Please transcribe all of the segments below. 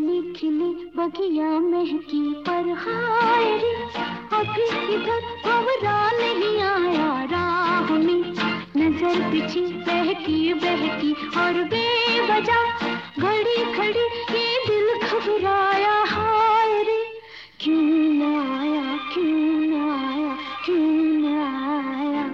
कली खिली बगिया महकी पर हाय रे, अभी इधर भंवरा नहीं आया राह में। नजर पीछे बहकी बहकी और बेवजह घड़ी खड़ी ये दिल घबराया। हाय रे, क्यों न आया, क्यों न आया, क्यों न आया।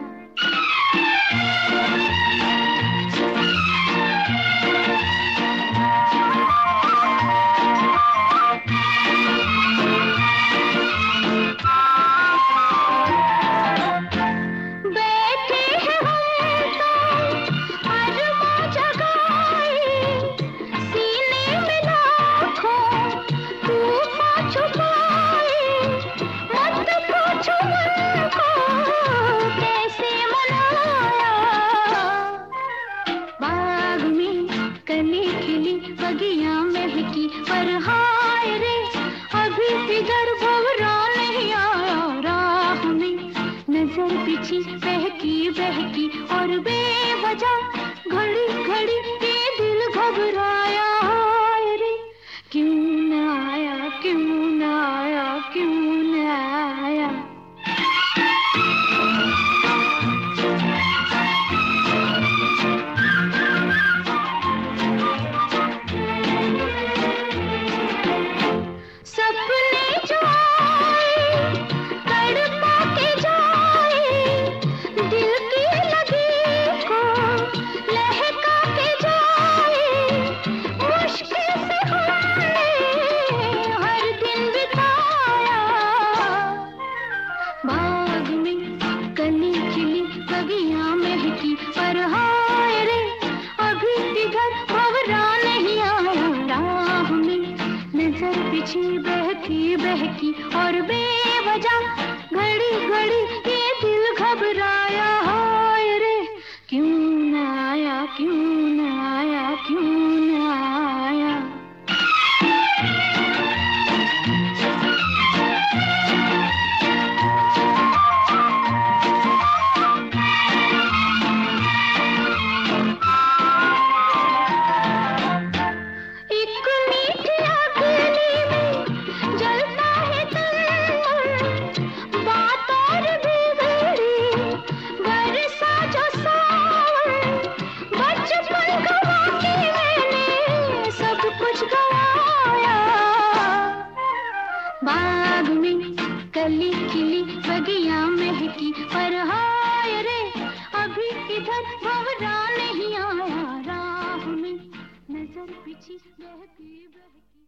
बगिया महकी पर हाय रे, अभी इधर भंवरा नहीं आया राह में। नजर पीछे बहकी बहकी और बेवजह घड़ी घड़ी ये दिल घबराया। हाय रे, क्यों न आया, क्यों न आया, क्यों न आया। कली खिली बगिया महकी पर हाय रे, अभी इधर भंवरा नहीं आया राह में। नजर पीछे बहकी बहकी और बेवजह घड़ी घड़ी ये दिल घबराया। हाय रे, क्यों न आया, क्यों न आया, क्यों न आया। बाग में कली खिली बगिया महकी पर हाय रे, अभी इधर भंवरा नहीं आया राह में। नजर पीछे बहकी बहकी।